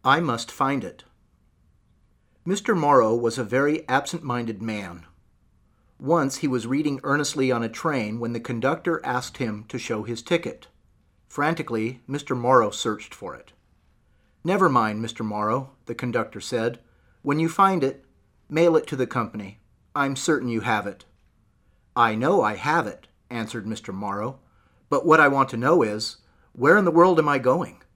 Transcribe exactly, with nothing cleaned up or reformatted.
I must find it. Mister Morrow was a very absent-minded man. Once he was reading earnestly on a train when the conductor asked him to show his ticket. Frantically, Mister Morrow searched for it. "Never mind, Mister Morrow," the conductor said. "When you find it, mail it to the company. I'm certain you have it." "I know I have it," answered Mister Morrow, "but what I want to know is, where in the world am I going?"